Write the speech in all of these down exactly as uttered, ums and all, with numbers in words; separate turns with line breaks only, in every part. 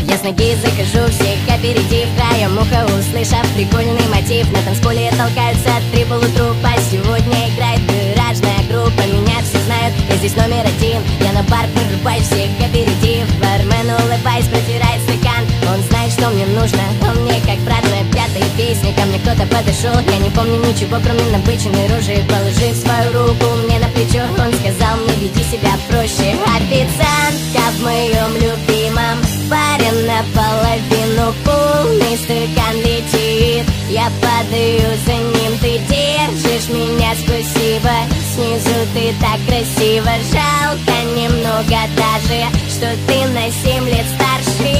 Я с ноги захожу, всех аперитив, краем уха услышав прикольный мотив. На танцполе толкаются три полутрупа. Сегодня играет гаражная группа. Меня все знают, я здесь номер один. Я на бар прорубаю всех аперитив. Бармен, улыбаясь, протирает стакан. Он знает, что мне нужно, он мне как брат. Моя пятая песня, ко мне кто-то подошел. Я не помню ничего, кроме набыченной рожи. Положив свою руку мне на плечо, он сказал мне: веди себя проще. Официантка в моем любимом баре наполовину полный стакан летит. Я падаю за ним, ты держишь меня, спасибо. Снизу ты так красиво, жалко немного даже, что ты на семь лет старше.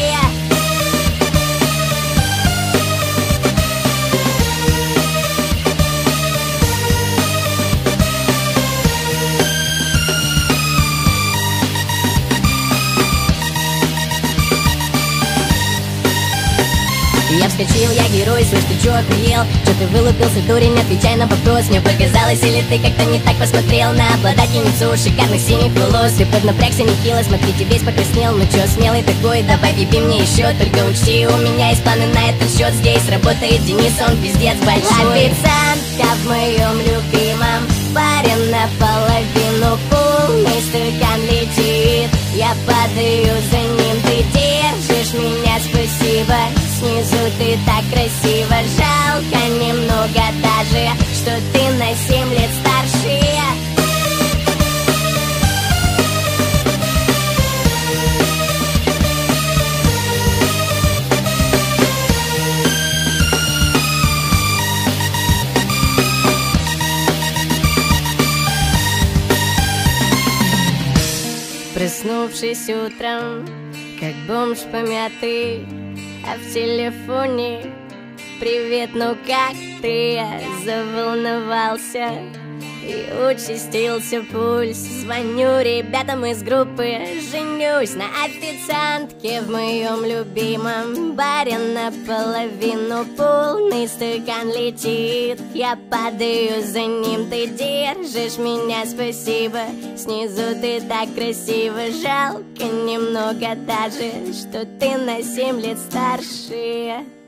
Я вскочил, я герой, слышь, ты чё охуел? Чё ты вылупился, дурень, отвечай на вопрос. Мне показалось, или ты как-то не так посмотрел на обладательницу шикарных синих волос. Ты поднапрягся нехило, смотри, ты весь покраснел. Ну чё, смелый такой, давай въеби мне еще. Только учти, у меня есть планы на этот счет. Здесь работает Денис, он пиздец большой. Официантка в моем любимом баре наполовину полный стакан летит. Я падаю за ним, ты держишь меня, спасибо. Снизу ты так красиво, жалко немного даже, что ты на семь лет старше. Проснувшись утром, как бомж помятый, а в телефоне: привет, ну как ты? Я заволновался и участился пульс. Звоню ребятам из группы, женюсь на официантке в моем любимом баре. Наполовину полный стакан летит. Я падаю за ним, ты держишь меня, спасибо. Снизу ты так красиво, жалко немного даже, что ты на семь лет старше.